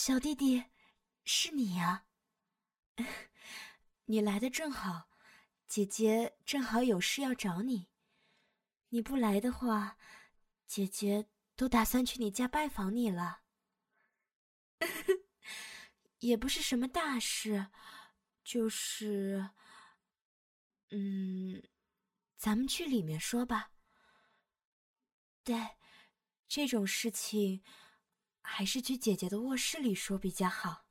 小弟弟，是你呀！你来的正好，姐姐正好有事要找你。你不来的话，姐姐都打算去你家拜访你了。也不是什么大事，就是，咱们去里面说吧。对，这种事情，还是去姐姐的卧室里说比较好。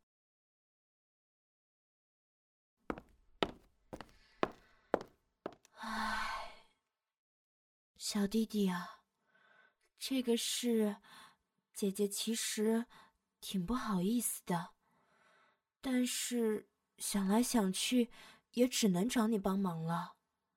唉，小弟弟啊，这个事，姐姐其实挺不好意思的，但是想来想去，也只能找你帮忙了。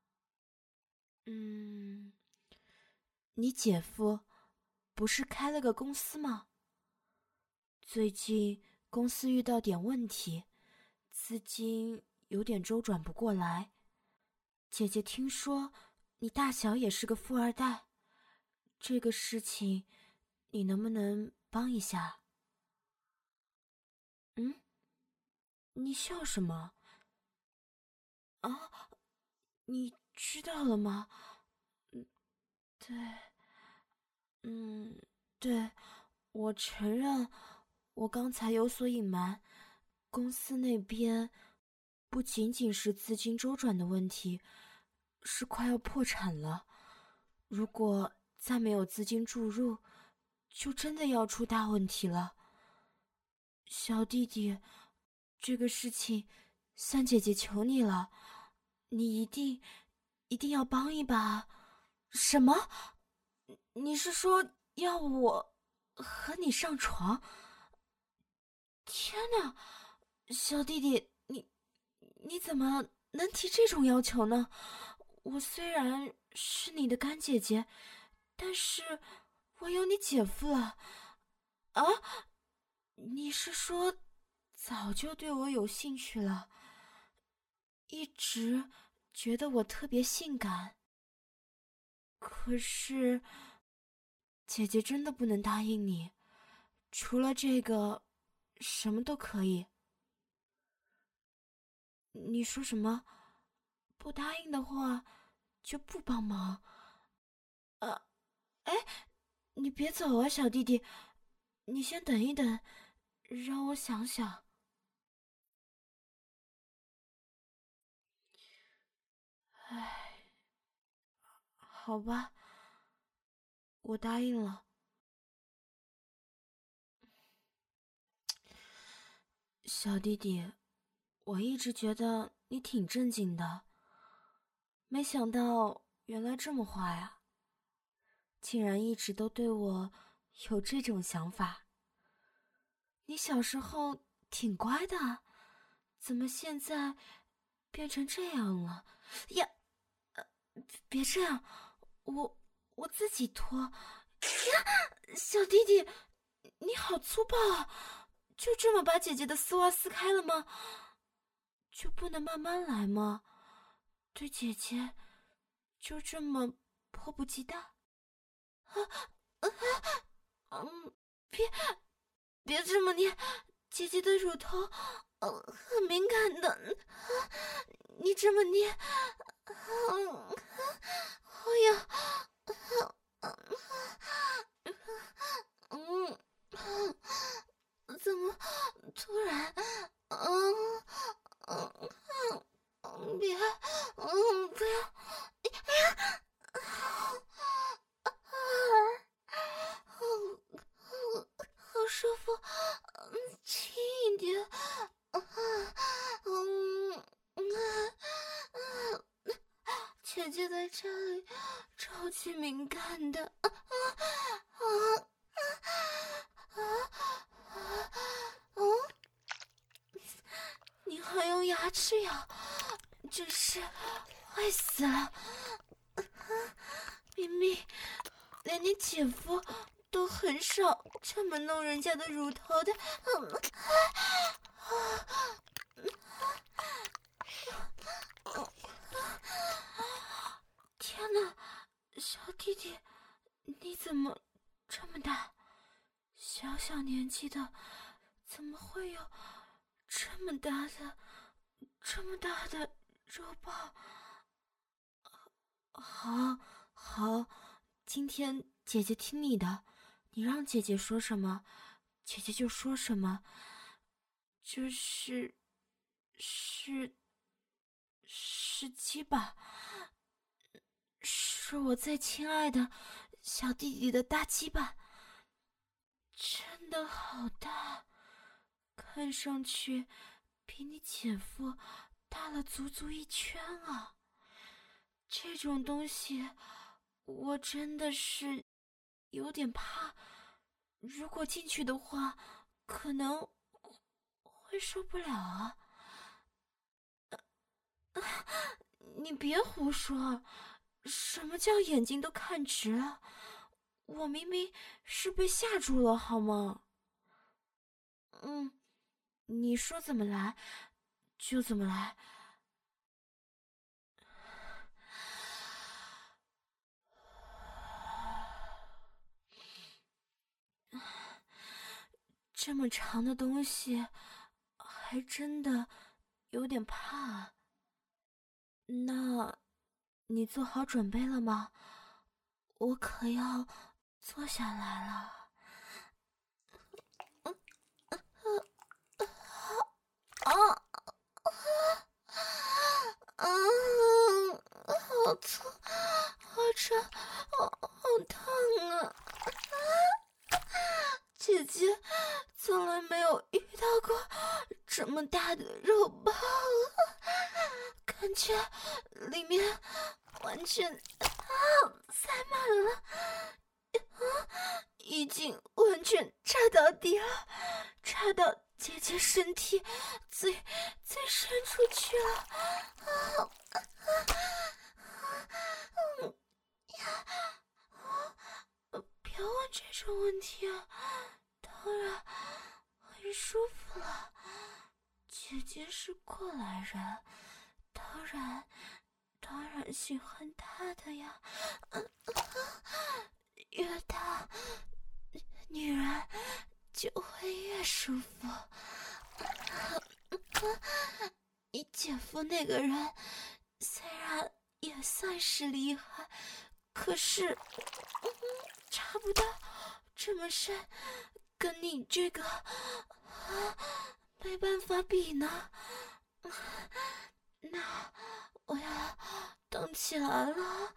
你姐夫不是开了个公司吗？最近公司遇到点问题，资金有点周转不过来。姐姐听说你大小也是个富二代，这个事情你能不能帮一下？你笑什么？啊，你知道了吗？对，嗯，对，我承认我刚才有所隐瞒。公司那边不仅仅是资金周转的问题，是快要破产了。如果再没有资金注入，就真的要出大问题了。小弟弟，这个事情，三姐姐求你了，你一定要帮一把。什么？你是说要我和你上床？天哪，小弟弟，你怎么能提这种要求呢？我虽然是你的干姐姐，但是我有你姐夫了。啊？你是说早就对我有兴趣了，一直觉得我特别性感？可是姐姐真的不能答应你，除了这个，什么都可以。你说什么？不答应的话，就不帮忙？哎，你别走啊，小弟弟，你先等一等，让我想想。哎，好吧，我答应了。小弟弟，我一直觉得你挺正经的，没想到原来这么坏呀，竟然一直都对我有这种想法。你小时候挺乖的，怎么现在变成这样了？呀，别这样，我自己脱。呀，小弟弟，你好粗暴啊！就这么把姐姐的丝袜撕开了吗？就不能慢慢来吗？对姐姐就这么迫不及待？嗯，别别这么捏，姐姐的乳头，很敏感的。你这么捏，我要，嗯，怎么突然，嗯别，不要，哎呀，好舒服，轻一点，嗯姐姐在这里超级敏感的，你还用牙齿咬，真是坏死了！明明连你姐夫都很少这么弄人家的乳头的。天哪，小弟弟，你怎么这么大？小小年纪的怎么会有这么大的肉包？好，今天姐姐听你的，你让姐姐说什么，姐姐就说什么。是鸡吧？是我最亲爱的小弟弟的大鸡巴，真的好大，看上去比你姐夫大了足足1圈啊！这种东西我真的是有点怕，如果进去的话，可能会受不了啊！你别胡说，什么叫眼睛都看直了？我明明是被吓住了，好吗？你说怎么来就怎么来。这么长的东西，还真的有点怕。那，你做好准备了吗？我可要坐下来了。好痛，好沉，好烫啊！姐姐从来没有遇到过这么大的肉包，感觉里面完全塞满了，已经完全插到底了，插到姐姐身体最深处去了。别问这种问题啊，当然很舒服了。姐姐是过来人，当然喜欢大的呀。越大，女人就会越舒服。你姐夫那个人虽然也算是厉害，可是插不到这么深，跟你这个没办法比呢。那我要动起来了。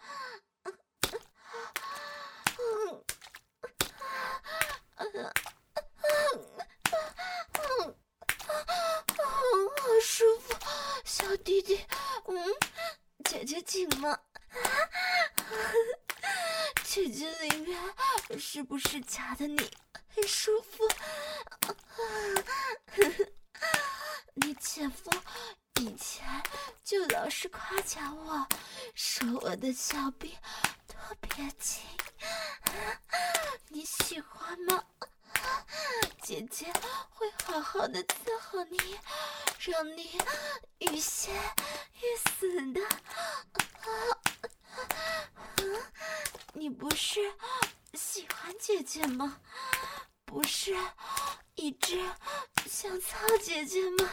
好舒服，小弟弟，姐姐紧吗？姐姐里面是不是夹的你很舒服？你姐夫以前就老是夸奖我，说我的小臂特别轻，你喜欢吗？姐姐会好好的伺候你，让你欲仙欲死的。你不是喜欢姐姐吗？不是一直想操姐姐吗？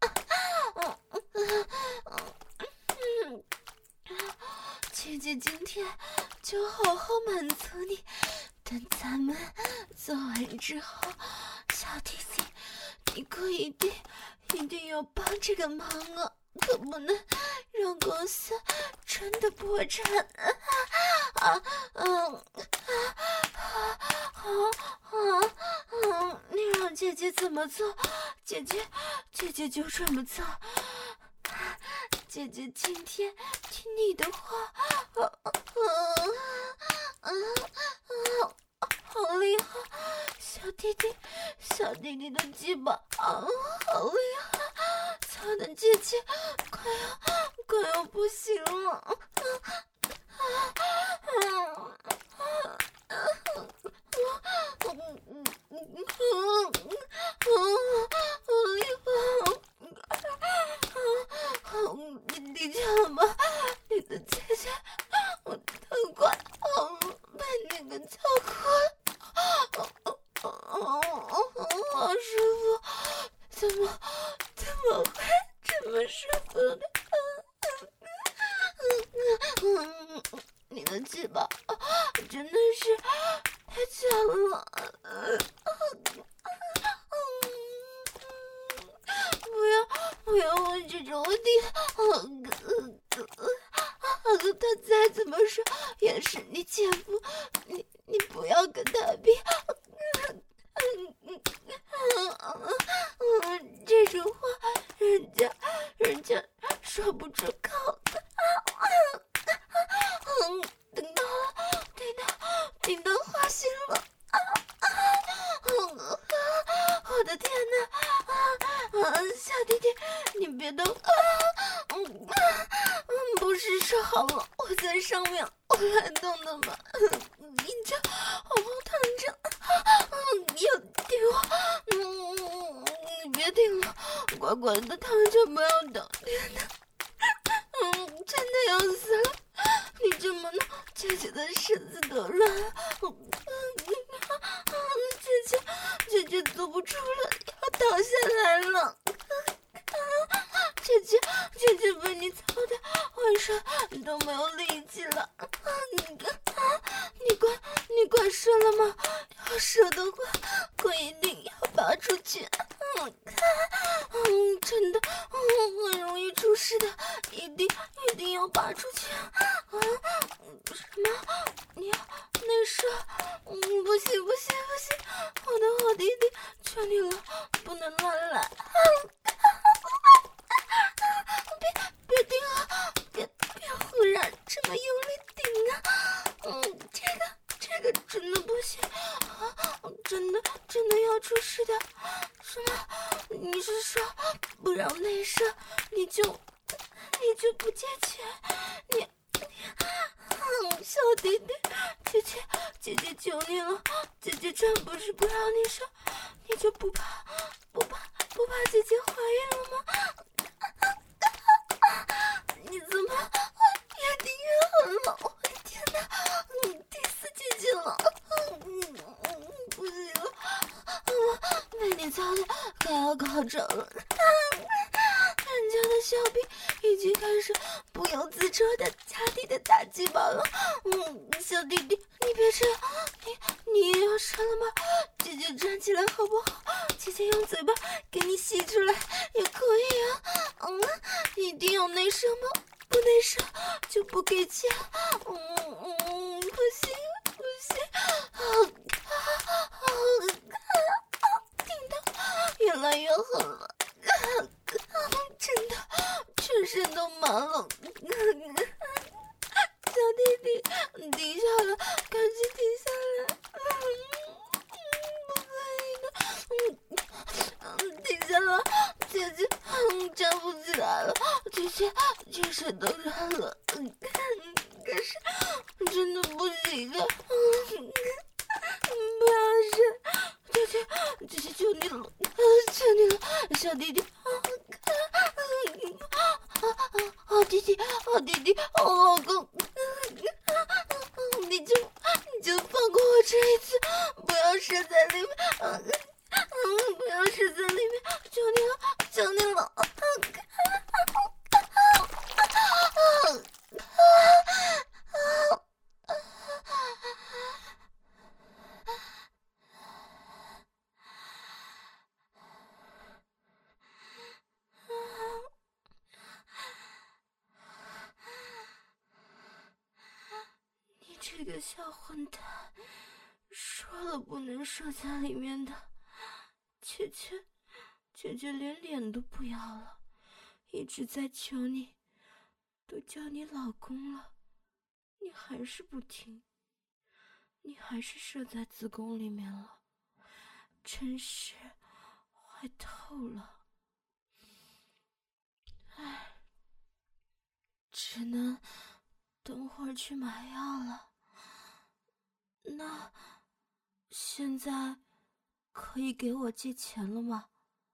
姐姐今天就好好满足你，等咱们做完之后，小弟弟，你可一定要帮这个忙啊，可不能让公司真的破产你让姐姐怎么做，姐姐就这么做。姐姐今天听你的话，好厉害！小弟弟的鸡巴好厉害，操的姐姐快要不行了。你听了吗？你的姐姐，我都快被那个操哭了，好舒服， 的鸡巴真的是太强了。不要问这种问题，他再怎么说也是你前夫，你不要跟他比。这种话人家说不出口。等到花心了。我的天哪！小弟弟，你别动！不是说好了我在上面我来动的吗？你这好疼着！你要顶我！你别顶了，乖乖的躺着不要动！天哪！真的要死了！你这么弄，姐姐的身子都软了。姐姐坐不住了，要倒下来了。姐姐被你操的晚上都没有力气了。你管射了吗？要射的话，我一定要拔出去。真的，很容易出事的，一定要拔出去。什么？你要内射？不行，我的好弟弟，求你了，不能乱来。别顶啊！别忽然这么用力顶啊！这个真的不行真的要出事的。什么？你是说不让内射，你就不借钱？你小弟弟，姐姐求你了，姐姐真不是不让你射，你就不怕姐姐怀孕了吗？你怎么越顶越狠了？我的天哪！顶死姐姐了！不行了，被你操的快要高潮了。人家的小兵已经开始不由自主的加地的大鸡巴了。小弟弟，你别这样，你也要射了吗？姐姐站起来好不好？姐姐用嘴巴给你吸出来也可以啊。一定要内射吗？不内射就不给钱。不行，顶得越来越狠了。真的全身都麻了。小弟弟，停下来，赶紧停下来。不可以的。停下来，姐姐站不起来了，姐姐全身都软了。可是真的不行啊。不要射，姐姐求你了，小弟弟。好弟弟，好老公，你就放过我这一次，不要射在里面，不要射在里面，求你了。这个小混蛋，说了不能射在里面的，姐姐连脸都不要了，一直在求你，都叫你老公了，你还是不听，你还是射在子宫里面了，真是坏透了。唉，只能等会儿去买药了。那现在可以给我借钱了吗？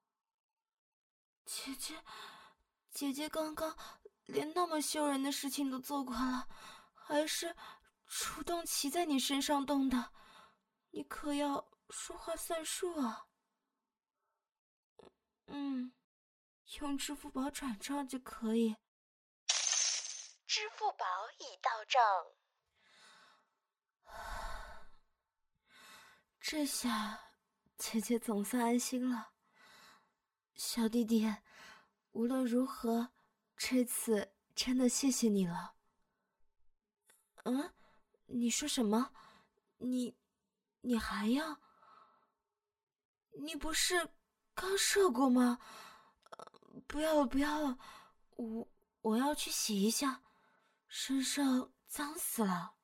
姐姐刚刚连那么羞人的事情都做过了，还是主动骑在你身上动的，你可要说话算数啊。用支付宝转账就可以。 支付宝已到账。 这下姐姐总算安心了。小弟弟，无论如何，这次真的谢谢你了。嗯，你说什么？你还要？你不是刚射过吗？不要了，不要了，我要去洗一下，身上脏死了。